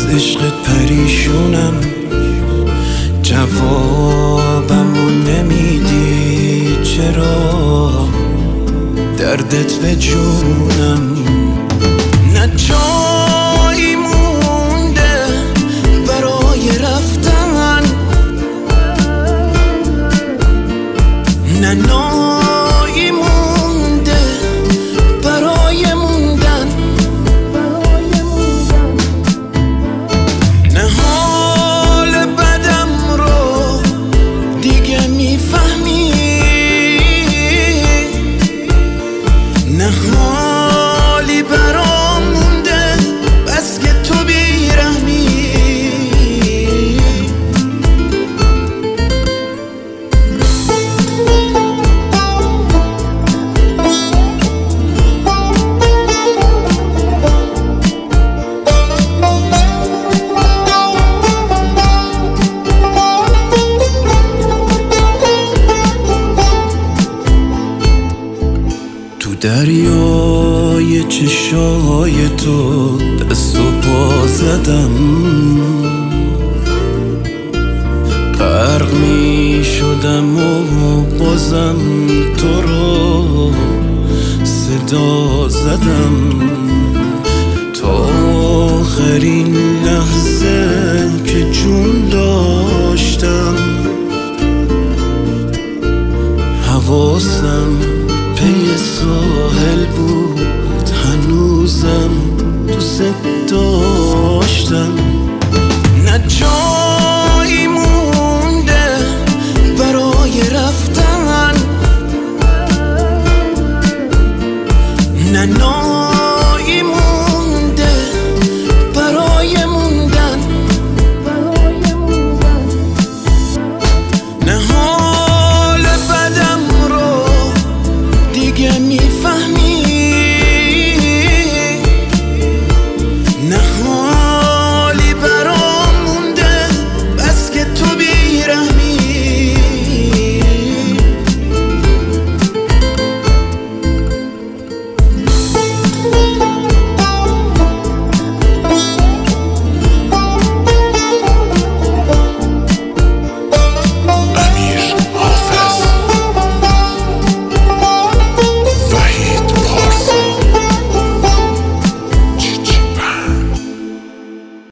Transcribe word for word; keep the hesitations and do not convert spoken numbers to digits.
عشقت پریشونم، جوابمو نمیدی چرا؟ دردت به جونم. نه جایی مونده برای رفتن، نه نایی مونده برای موندن، نه حال بدم رو دیگه میفهمی، نه حالی برام مونده بس که تو بیرحمی. دریای چشای تو دست و پا زدم، غرق می شدم و بازم تو رو صدا زدم. تا آخرین لحظه که جون داشتم، حواسم پی ساحل بود، هنوزم دوست داشتم. نه جایی مونده برای رفتن، نه